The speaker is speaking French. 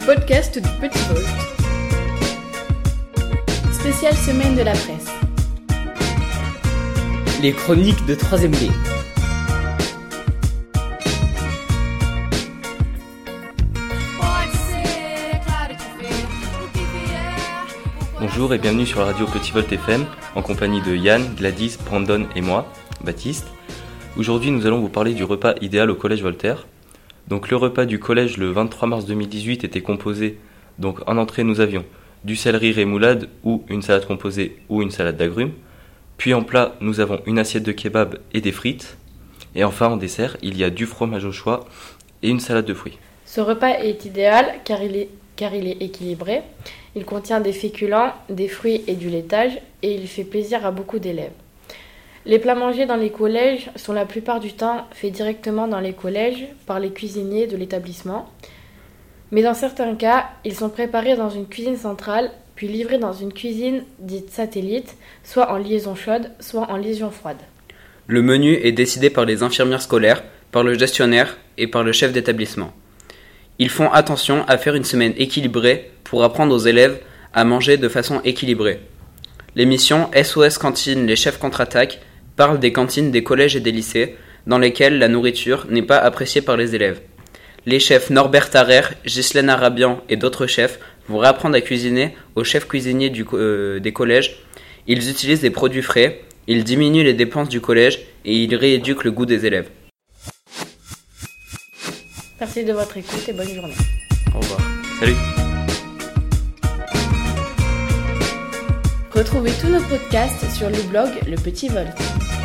podcast du Petit Volt. Spéciale semaine de la presse. Les chroniques de 3ème D. Bonjour et bienvenue sur la radio Petit Volt FM en compagnie de Yann, Gladys, Brandon et moi, Baptiste. Aujourd'hui nous allons vous parler du repas idéal au collège Voltaire. Donc le repas du collège le 23 mars 2018 était composé, donc en entrée nous avions du céleri rémoulade ou une salade composée ou une salade d'agrumes. Puis en plat nous avons une assiette de kebab et des frites. Et enfin en dessert il y a du fromage au choix et une salade de fruits. Ce repas est idéal car il est équilibré. Il contient des féculents, des fruits et du laitage et il fait plaisir à beaucoup d'élèves. Les plats mangés dans les collèges sont la plupart du temps faits directement dans les collèges par les cuisiniers de l'établissement. Mais dans certains cas, ils sont préparés dans une cuisine centrale, puis livrés dans une cuisine dite satellite, soit en liaison chaude, soit en liaison froide. Le menu est décidé par les infirmières scolaires, par le gestionnaire et par le chef d'établissement. Ils font attention à faire une semaine équilibrée pour apprendre aux élèves à manger de façon équilibrée. L'émission SOS Cantine, les chefs contre-attaquent parle des cantines des collèges et des lycées dans lesquelles la nourriture n'est pas appréciée par les élèves. Les chefs Norbert Tarrer, Ghislaine Arabian et d'autres chefs vont réapprendre à cuisiner aux chefs cuisiniers des collèges. Ils utilisent des produits frais, ils diminuent les dépenses du collège et ils rééduquent le goût des élèves. Merci de votre écoute et bonne journée. Au revoir. Salut. Retrouvez tous nos podcasts sur le blog Le Petit Volt.